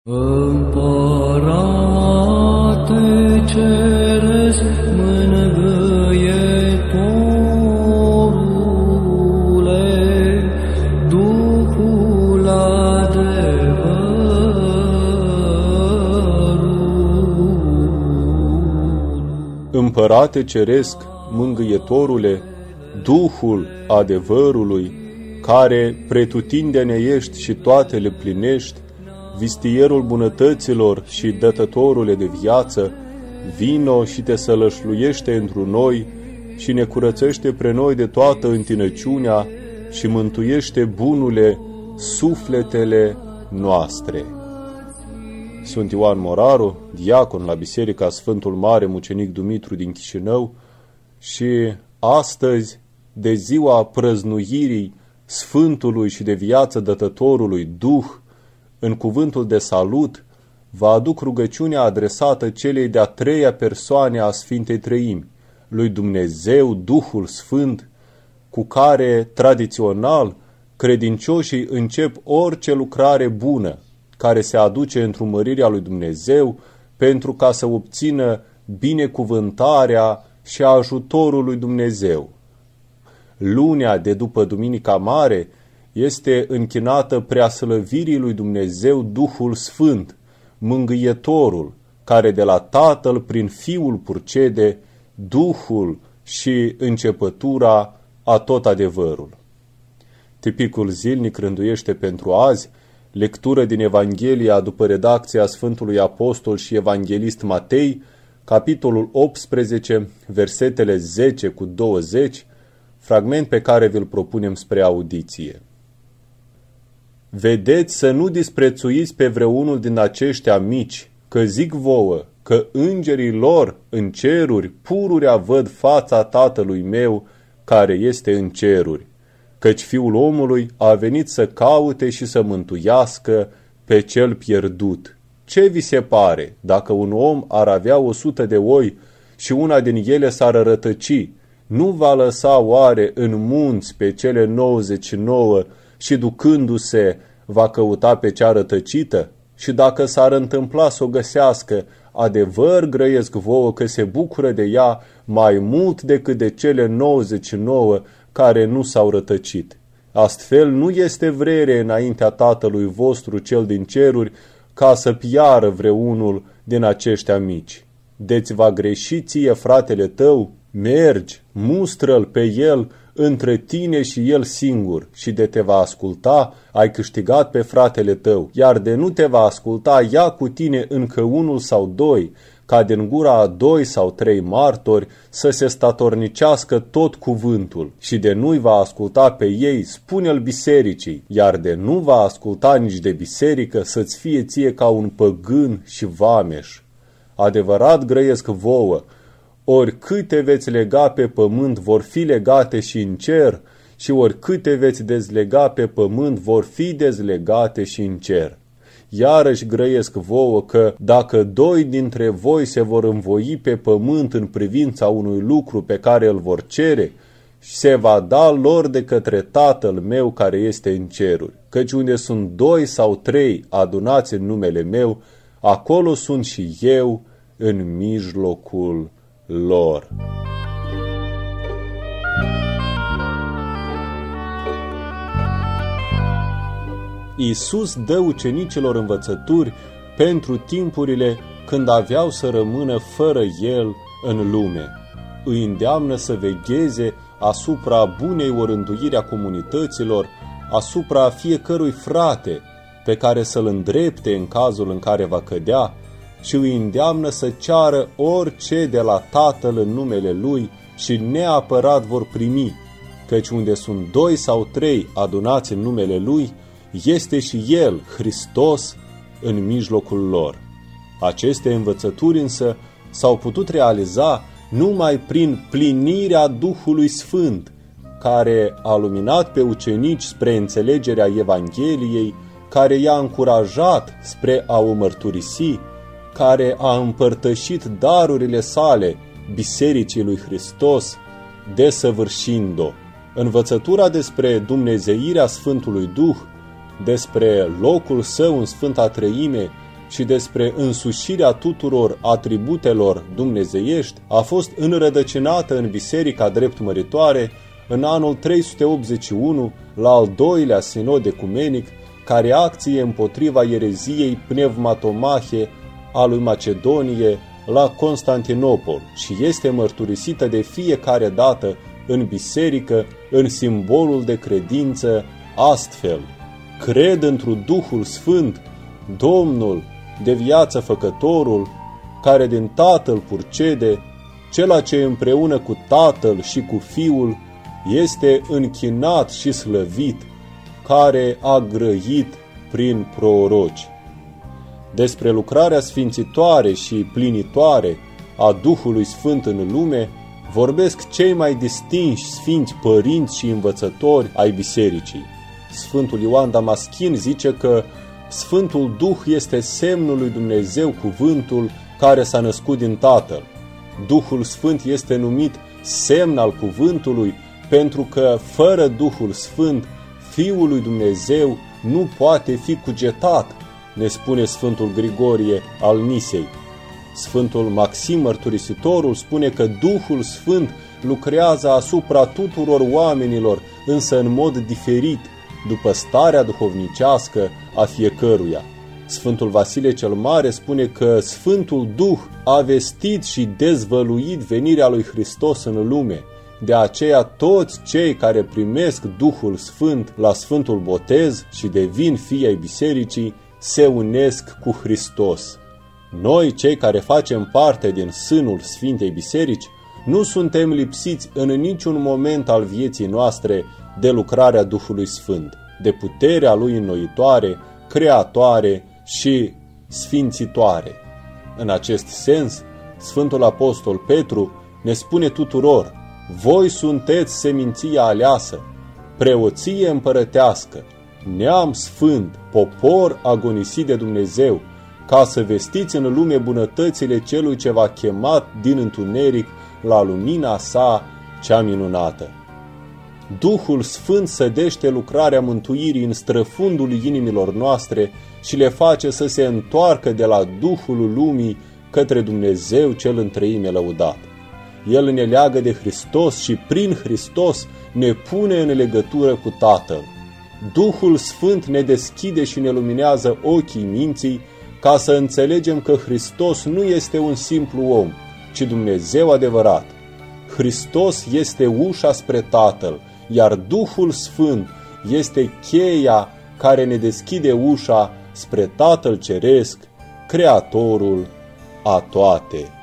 Împărate ceresc, mângâietorule, Duhul adevărului. Împărate ceresc, mângâietorule, Duhul adevărului, care pretutindene ești și toate le plinești, vistierul bunătăților și dătătorule de viață, vino și te sălășluiește întru noi și ne curățește pre noi de toată întinăciunea și mântuiește, bunule, sufletele noastre. Sunt Ioan Moraru, diacon la Biserica Sfântul Mare Mucenic Dumitru din Chișinău și astăzi, de ziua prăznuirii Sfântului și de viață dătătorului Duh, în cuvântul de salut, vă aduc rugăciunea adresată celei de-a treia persoane a Sfintei Treimi, lui Dumnezeu, Duhul Sfânt, cu care, tradițional, credincioșii încep orice lucrare bună, care se aduce întrumărirea lui Dumnezeu, pentru ca să obțină binecuvântarea și ajutorul lui Dumnezeu. Lunea de după Duminica Mare este închinată preaslăvirii lui Dumnezeu Duhul Sfânt, Mângâietorul, care de la Tatăl prin Fiul purcede Duhul și începătura a tot adevărul. Tipicul zilnic rânduiește pentru azi lectură din Evanghelia după redacția Sfântului Apostol și Evanghelist Matei, capitolul 18, versetele 10 cu 20, fragment pe care vi-l propunem spre audiție. Vedeți să nu disprețuiți pe vreunul din aceștia mici, că zic vouă că îngerii lor în ceruri pururea văd fața Tatălui meu care este în ceruri, căci Fiul omului a venit să caute și să mântuiască pe cel pierdut. Ce vi se pare dacă un om ar avea 100 de oi și una din ele s-ar rătăci, nu va lăsa oare în munți pe cele 99 și ducându-se va căuta pe cea rătăcită? Și dacă s-ar întâmpla să o găsească, adevăr grăiesc vouă că se bucură de ea mai mult decât de cele 99 care nu s-au rătăcit. Astfel nu este vrere înaintea Tatălui vostru cel din ceruri ca să piară vreunul din aceștia mici. Deci va greși ție fratele tău? Mergi, mustră-l pe el între tine și el singur și de te va asculta, ai câștigat pe fratele tău, iar de nu te va asculta, ia cu tine încă unul sau doi, ca din gura a 2 sau 3 martori să se statornicească tot cuvântul, și de nu-i va asculta pe ei, spune-l bisericii, iar de nu va asculta nici de biserică, să-ți fie ție ca un păgân și vameș. Adevărat grăiesc vouă, oricâte veți lega pe pământ vor fi legate și în cer, și oricâte veți dezlega pe pământ vor fi dezlegate și în cer. Iarăși grăiesc vouă că dacă 2 dintre voi se vor învoi pe pământ în privința unui lucru pe care îl vor cere, se va da lor de către Tatăl meu care este în ceruri. Căci unde sunt 2 sau 3 adunați în numele meu, acolo sunt și eu în mijlocul lor. Iisus dă ucenicilor învățături pentru timpurile când aveau să rămână fără El în lume. Îi îndeamnă să vegheze asupra bunei orânduiri a comunităților, asupra fiecărui frate pe care să-l îndrepte în cazul în care va cădea, și îi îndeamnă să ceară orice de la Tatăl în numele Lui și neapărat vor primi, căci unde sunt 2 sau 3 adunați în numele Lui, este și El, Hristos, în mijlocul lor. Aceste învățături însă s-au putut realiza numai prin plinirea Duhului Sfânt, care a luminat pe ucenici spre înțelegerea Evangheliei, care i-a încurajat spre a o mărturisi, care a împărtășit darurile sale Bisericii lui Hristos, desăvârșind-o. Învățătura despre dumnezeirea Sfântului Duh, despre locul său în Sfânta Treime, și despre însușirea tuturor atributelor dumnezeiești a fost înrădăcinată în Biserica Drept Măritoare în anul 381 la al doilea sinod ecumenic ca reacție împotriva ereziei pneumatomahe a lui Macedonie la Constantinopol și este mărturisită de fiecare dată în biserică în simbolul de credință astfel: cred întru Duhul Sfânt, Domnul de viață făcătorul, care din Tatăl purcede, cela ce împreună cu Tatăl și cu Fiul este închinat și slăvit, care a grăit prin proroci. Despre lucrarea sfințitoare și plinitoare a Duhului Sfânt în lume vorbesc cei mai distinși sfinți părinți și învățători ai bisericii. Sfântul Ioan Damaschin zice că Sfântul Duh este semnul lui Dumnezeu, cuvântul care s-a născut din Tatăl. Duhul Sfânt este numit semn al cuvântului pentru că fără Duhul Sfânt Fiul lui Dumnezeu nu poate fi cugetat, ne spune Sfântul Grigorie al Nisei. Sfântul Maxim Mărturisitorul spune că Duhul Sfânt lucrează asupra tuturor oamenilor, însă în mod diferit, după starea duhovnicească a fiecăruia. Sfântul Vasile cel Mare spune că Sfântul Duh a vestit și dezvăluit venirea lui Hristos în lume. De aceea toți cei care primesc Duhul Sfânt la Sfântul Botez și devin fii ai bisericii se unesc cu Hristos. Noi, cei care facem parte din sânul Sfintei Biserici, nu suntem lipsiți în niciun moment al vieții noastre de lucrarea Duhului Sfânt, de puterea Lui înnoitoare, creatoare și sfințitoare. În acest sens, Sfântul Apostol Petru ne spune tuturor: voi sunteți seminția aleasă, preoție împărătească, neam sfânt, popor agonisit de Dumnezeu, ca să vestiți în lume bunătățile celui ce v-a chemat din întuneric la lumina sa cea minunată. Duhul Sfânt sădește lucrarea mântuirii în străfundul inimilor noastre și le face să se întoarcă de la Duhul lumii către Dumnezeu cel în treime lăudat. El ne leagă de Hristos și prin Hristos ne pune în legătură cu Tatăl. Duhul Sfânt ne deschide și ne luminează ochii minții ca să înțelegem că Hristos nu este un simplu om, ci Dumnezeu adevărat. Hristos este ușa spre Tatăl, iar Duhul Sfânt este cheia care ne deschide ușa spre Tatăl Ceresc, Creatorul a toate.